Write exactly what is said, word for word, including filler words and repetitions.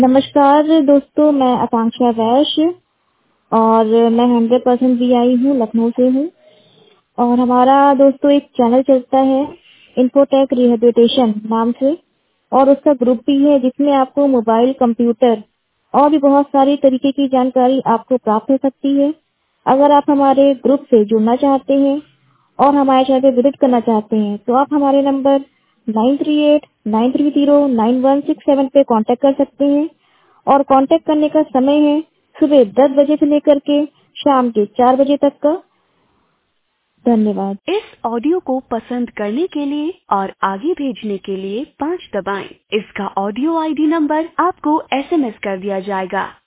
नमस्कार दोस्तों, मैं आकांक्षा वैश्य और मैं हंड्रेड परसेंट वी आई हूँ, लखनऊ से हूँ। और हमारा दोस्तों एक चैनल चलता है इन्फोटेक रिहेबिलिटेशन नाम से, और उसका ग्रुप भी है जिसमें आपको मोबाइल, कंप्यूटर और भी बहुत सारी तरीके की जानकारी आपको प्राप्त हो सकती है। अगर आप हमारे ग्रुप से जुड़ना चाहते हैं और हमारे चैनल पे विजिट करना चाहते हैं तो आप हमारे number nine three eight nine three zero nine one six seven पे कांटेक्ट कर सकते हैं। और कांटेक्ट करने का समय है सुबह दस बजे से लेकर के शाम के चार बजे तक का। धन्यवाद। इस ऑडियो को पसंद करने के लिए और आगे भेजने के लिए पाँच दबाएं। इसका ऑडियो आई डी नंबर आपको एस एम एस कर दिया जाएगा।